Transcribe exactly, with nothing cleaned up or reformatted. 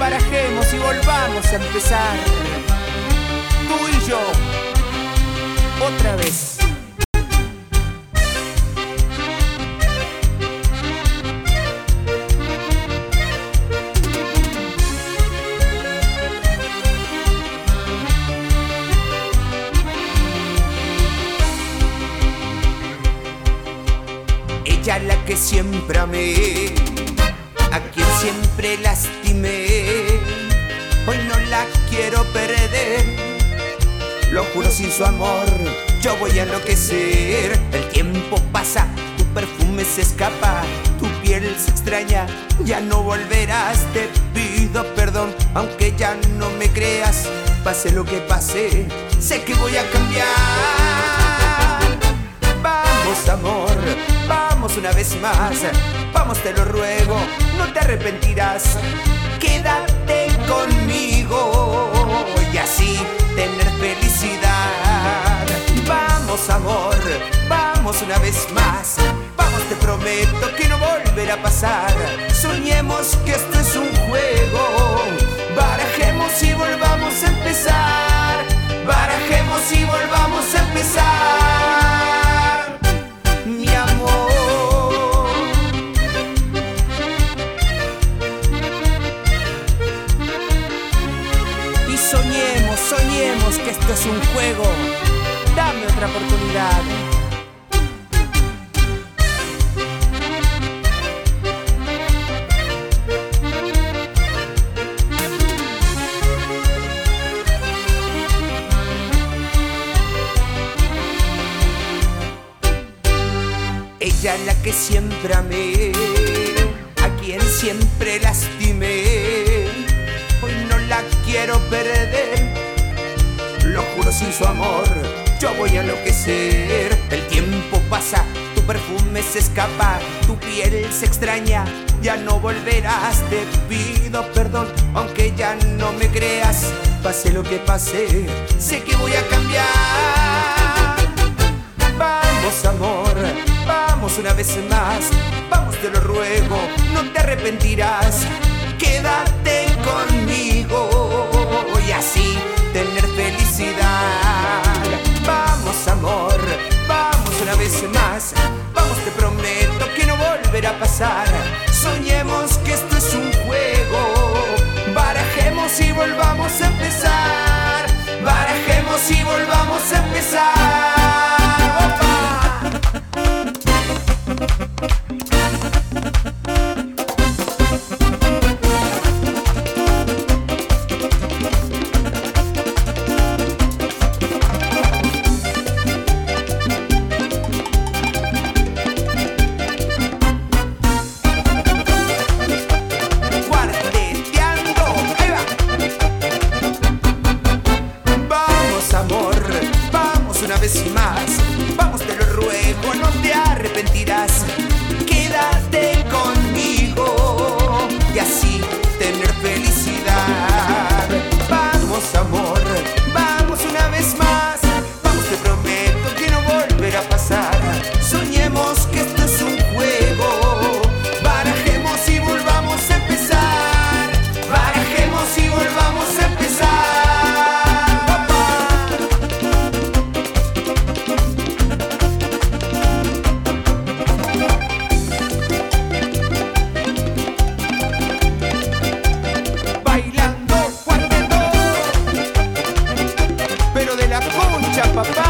barajemos y volvamos a empezar. Tú y yo, otra vez. Ella la que siempre amé, a quien siempre lastimé, hoy no la quiero perder. Lo juro, sin su amor yo voy a enloquecer. El tiempo pasa, tu perfume se escapa, tu piel se extraña, ya no volverás. Te pido perdón, aunque ya no me creas. Pase lo que pase, sé que voy a cambiar. Vamos, amor, vamos una vez más. Vamos, te lo ruego, no te arrepentirás. Quédate conmigo y así tener felicidad. Vamos, amor, vamos una vez más. Vamos, te prometo que no volverá a pasar. Soñemos que esto es un juego. Barajemos y volvamos a empezar. Barajemos y volvamos a empezar. Mi amor. Y soñemos, soñemos que esto es un juego. Dame otra oportunidad. Ella la que siempre amé, a quien siempre lastimé, hoy no la quiero perder. Lo juro, sin su amor yo voy a enloquecer. El tiempo pasa, tu perfume se escapa, tu piel se extraña, ya no volverás. Te pido perdón, aunque ya no me creas. Pase lo que pase, sé que voy a cambiar. Vamos, amor, vamos una vez más. Vamos, te lo ruego, no te arrepentirás. Quédate conmigo y así tener felicidad. Vamos, amor, vamos una vez más. Vamos, te prometo que no volverá a pasar. Soñemos que esto es un juego. Barajemos y volvamos a empezar. Barajemos y volvamos a empezar. ¡Opa! Una vez más, vamos, te lo ruego, no te arrepentirás. Quédate conmigo y así tener felicidad. Vamos, amor, vamos una vez más. Vamos, te prometo que no volverá a pasar. Soñemos que esto es un juego. Barajemos y volvamos a empezar. Barajemos y volvamos a empezar. Papá.